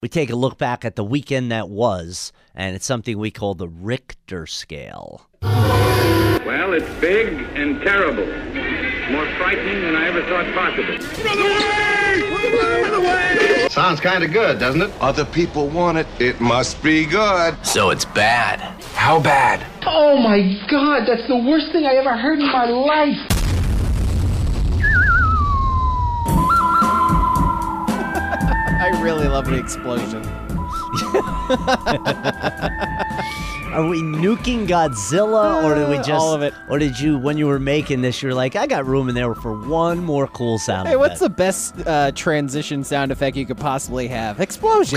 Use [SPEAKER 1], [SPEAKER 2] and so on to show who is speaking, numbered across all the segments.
[SPEAKER 1] We take a look back at the weekend that was, and it's something we call the Richter scale.
[SPEAKER 2] Well, it's big and terrible. More frightening than I ever thought possible.
[SPEAKER 3] Sounds kind of good, doesn't it?
[SPEAKER 4] Other people want it. It must be good.
[SPEAKER 5] So it's bad. How bad?
[SPEAKER 6] Oh my God, that's the worst thing I ever heard in my life.
[SPEAKER 7] I really love the explosion.
[SPEAKER 1] Are we nuking Godzilla, or did we just
[SPEAKER 7] all of it?
[SPEAKER 1] Or did you, when you were making this, you were like, I got room in there for one more cool sound?
[SPEAKER 7] Hey, what's the best transition sound effect you could possibly have? Explosion.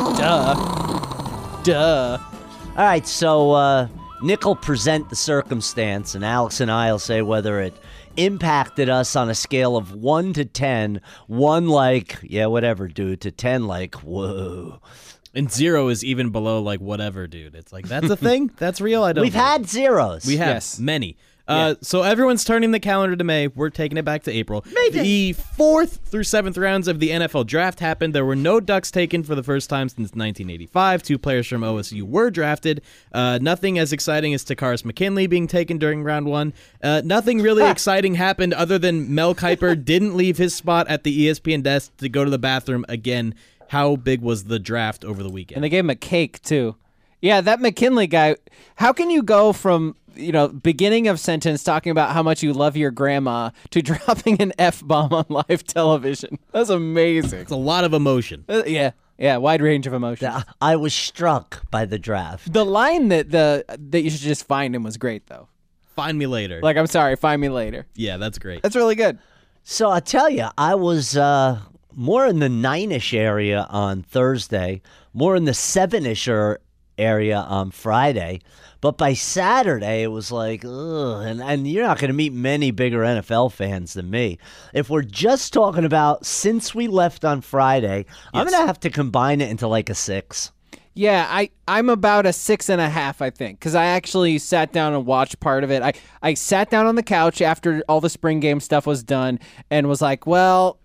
[SPEAKER 7] Duh.
[SPEAKER 1] All right, so Nick will present the circumstance, and Alex and I will say whether it impacted us on a scale of 1 to 10. 1 like, yeah, whatever, dude, to 10 like, whoa.
[SPEAKER 8] And 0 is even below, like, whatever, dude. It's like, that's a thing? That's real? I don't
[SPEAKER 1] We've
[SPEAKER 8] know.
[SPEAKER 1] had zeros.
[SPEAKER 8] We have many. So everyone's turning the calendar to May. We're taking it back to April. The 4th through 7th rounds of the NFL draft happened. There were no Ducks taken for the first time since 1985. 2 players from OSU were drafted. Nothing as exciting as Takaris McKinley being taken during round 1. Nothing really exciting happened other than Mel Kiper didn't leave his spot at the ESPN desk to go to the bathroom again. How big was the draft over the weekend?
[SPEAKER 7] And they gave him a cake, too. Yeah, that McKinley guy, how can you go from, beginning of sentence talking about how much you love your grandma to dropping an F-bomb on live television? That's amazing.
[SPEAKER 8] It's a lot of emotion.
[SPEAKER 7] Yeah, wide range of emotions.
[SPEAKER 1] I was struck by the draft.
[SPEAKER 7] The line that you should just find him was great, though.
[SPEAKER 8] Find me later.
[SPEAKER 7] Like, I'm sorry, find me later.
[SPEAKER 8] Yeah, that's great.
[SPEAKER 7] That's really good.
[SPEAKER 1] So I tell you, I was more in the 9-ish area on Thursday, more in the 7-ish area on Friday. But by Saturday, it was like, ugh. And you're not going to meet many bigger NFL fans than me. If we're just talking about since we left on Friday, I'm going to have to combine it into like a 6.
[SPEAKER 7] Yeah, I'm about a 6.5, I think, because I actually sat down and watched part of it. I sat down on the couch after all the spring game stuff was done and was like, well,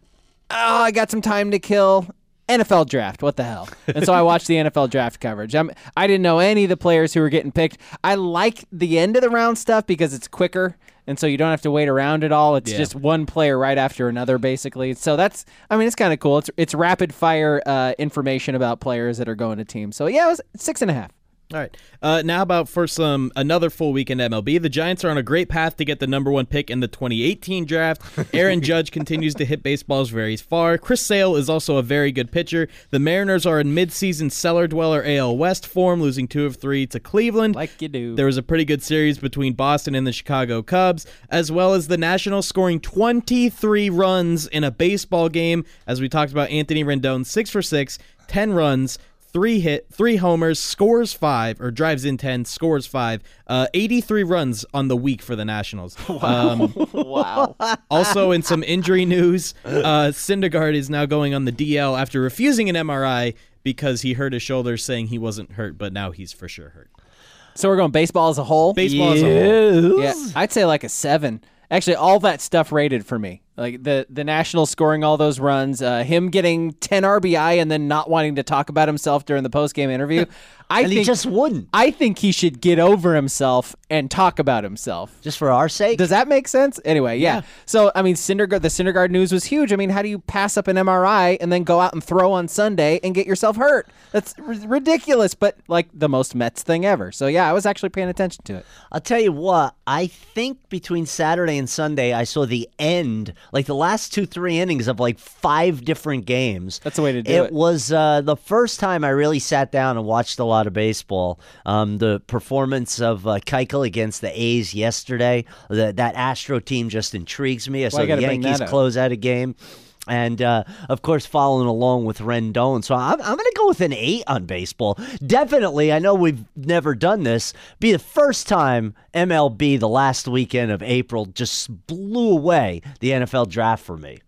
[SPEAKER 7] I got some time to kill. NFL draft, what the hell? And so I watched the NFL draft coverage. I didn't know any of the players who were getting picked. I like the end of the round stuff because it's quicker, and so you don't have to wait around at all. It's just one player right after another, basically. So it's kind of cool. It's rapid fire information about players that are going to teams. So yeah, it was 6.5.
[SPEAKER 8] All right. Now about for another full weekend MLB. The Giants are on a great path to get the number 1 pick in the 2018 draft. Aaron Judge continues to hit baseballs very far. Chris Sale is also a very good pitcher. The Mariners are in midseason cellar dweller AL West form, losing 2 of 3 to Cleveland.
[SPEAKER 7] Like you do.
[SPEAKER 8] There was a pretty good series between Boston and the Chicago Cubs, as well as the Nationals scoring 23 runs in a baseball game. As we talked about, Anthony Rendon, 6 for 6, 10 runs. 3 homers, scores 5, or drives in 10, scores 5. 83 runs on the week for the Nationals.
[SPEAKER 7] Wow.
[SPEAKER 8] Also, in some injury news, Syndergaard is now going on the DL after refusing an MRI because he hurt his shoulder, saying he wasn't hurt, but now he's for sure hurt.
[SPEAKER 7] So we're going baseball as a whole?
[SPEAKER 8] Baseball as a whole.
[SPEAKER 7] Yeah, I'd say like a 7. Actually, all that stuff rated for me. Like the Nationals scoring all those runs, him getting 10 RBI and then not wanting to talk about himself during the postgame interview.
[SPEAKER 1] He just wouldn't.
[SPEAKER 7] I think he should get over himself and talk about himself.
[SPEAKER 1] Just for our sake?
[SPEAKER 7] Does that make sense? Anyway, yeah. So, the Syndergaard news was huge. How do you pass up an MRI and then go out and throw on Sunday and get yourself hurt? That's ridiculous, but like the most Mets thing ever. So, yeah, I was actually paying attention to it.
[SPEAKER 1] I'll tell you what, I think between Saturday and Sunday, I saw the end, like the last 2-3 innings of like 5 different games.
[SPEAKER 7] That's the way to do it.
[SPEAKER 1] It was the first time I really sat down and watched a lot of baseball. The performance of Keuchel against the A's yesterday, that Astro team just intrigues me. I saw the Yankees close out a game. And, of course, following along with Rendon. So I'm going to go with an 8 on baseball. Definitely, I know we've never done this, be the first time MLB the last weekend of April just blew away the NFL draft for me.
[SPEAKER 7] Yeah.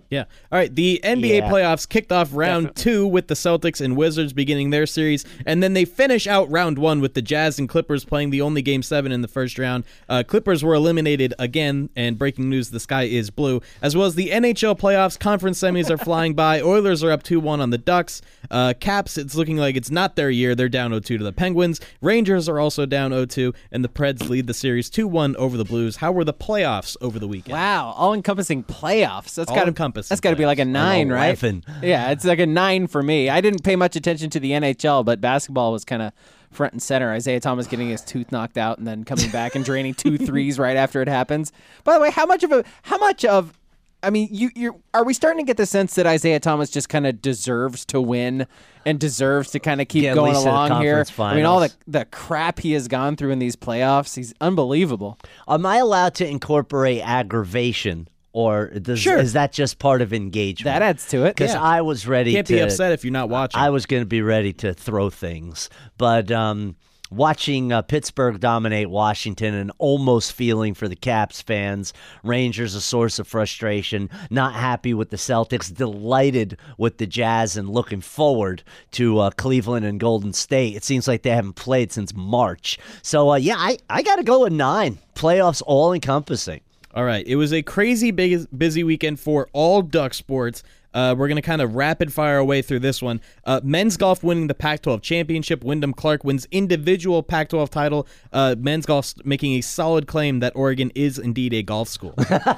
[SPEAKER 8] Yeah. All right. The NBA playoffs kicked off round 2 with the Celtics and Wizards beginning their series, and then they finish out round 1 with the Jazz and Clippers playing the only Game 7 in the first round. Clippers were eliminated again, and breaking news, the sky is blue. As well as the NHL playoffs, conference semis are flying by. Oilers are up 2-1 on the Ducks. Caps, it's looking like it's not their year. They're down 0-2 to the Penguins. Rangers are also down 0-2, and the Preds lead the series 2-1 over the Blues. How were the playoffs over the weekend?
[SPEAKER 7] Wow, all-encompassing playoffs. That's got to be like a 9, right?
[SPEAKER 1] 11.
[SPEAKER 7] Yeah, it's like a 9 for me. I didn't pay much attention to the NHL, but basketball was kind of front and center. Isaiah Thomas getting his tooth knocked out and then coming back and draining 2 threes right after it happens. By the way, how much of I mean, are we starting to get the sense that Isaiah Thomas just kind of deserves to win and deserves to kind of keep going along here?
[SPEAKER 1] Finals.
[SPEAKER 7] I mean, all the crap he has gone through in these playoffs, he's unbelievable.
[SPEAKER 1] Am I allowed to incorporate aggravation, or is that just part of engagement?
[SPEAKER 7] That adds to it.
[SPEAKER 1] Because I was ready
[SPEAKER 8] Can't be upset if you're not watching.
[SPEAKER 1] I was going to be ready to throw things, but watching Pittsburgh dominate Washington and almost feeling for the Caps fans. Rangers a source of frustration. Not happy with the Celtics. Delighted with the Jazz and looking forward to Cleveland and Golden State. It seems like they haven't played since March. So, I got to go with 9. Playoffs all encompassing.
[SPEAKER 8] All right. It was a crazy busy weekend for all Duck sports. We're going to kind of rapid fire our way through this one. Men's golf winning the Pac-12 championship. Wyndham Clark wins individual Pac-12 title. Men's golf making a solid claim that Oregon is indeed a golf school.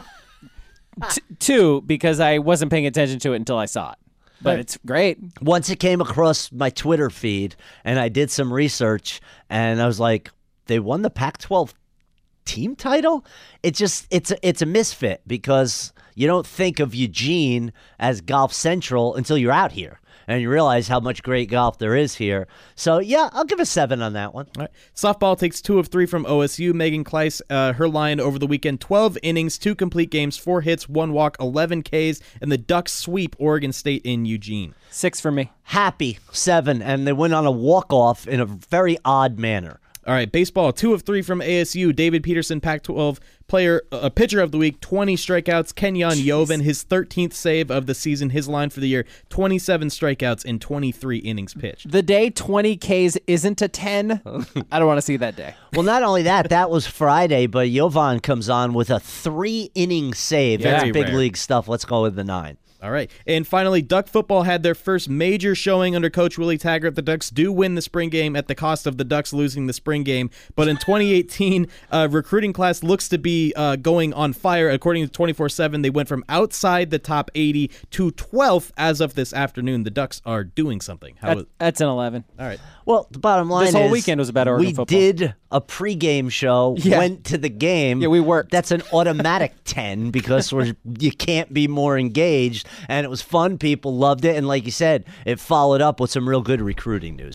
[SPEAKER 7] 2, because I wasn't paying attention to it until I saw it. But it's great.
[SPEAKER 1] Once it came across my Twitter feed, and I did some research, and I was like, they won the Pac-12 team title? It's a misfit because you don't think of Eugene as Golf Central until you're out here and you realize how much great golf there is here. So, yeah, I'll give a 7 on that one.
[SPEAKER 8] All right. Softball takes 2 of 3 from OSU. Megan Kleiss, her line over the weekend, 12 innings, 2 complete games, 4 hits, 1 walk, 11 Ks, and the Ducks sweep Oregon State in Eugene.
[SPEAKER 7] 6 for me.
[SPEAKER 1] Happy, 7, and they went on a walk-off in a very odd manner.
[SPEAKER 8] All right, baseball, 2 of 3 from ASU. David Peterson, Pac-12 pitcher of the week, 20 strikeouts. Kenyon Yovan, his 13th save of the season, his line for the year, 27 strikeouts in 23 innings pitched.
[SPEAKER 7] The day 20 Ks isn't a 10, I don't want to see that day.
[SPEAKER 1] Well, not only that was Friday, but Yovan comes on with a 3-inning save. That's big league stuff. Let's go with the 9.
[SPEAKER 8] All right. And finally, Duck football had their first major showing under Coach Willie Taggart. The Ducks do win the spring game at the cost of the Ducks losing the spring game. But in 2018, recruiting class looks to be going on fire. According to 24/7, they went from outside the top 80 to 12th as of this afternoon. The Ducks are doing something.
[SPEAKER 7] That's an 11.
[SPEAKER 8] All right.
[SPEAKER 1] Well, the bottom line is
[SPEAKER 7] this whole weekend was about Oregon football.
[SPEAKER 1] We did a pregame show, went to the game.
[SPEAKER 7] Yeah, we worked.
[SPEAKER 1] That's an automatic 10 because you can't be more engaged. And it was fun. People loved it. And like you said, it followed up with some real good recruiting news.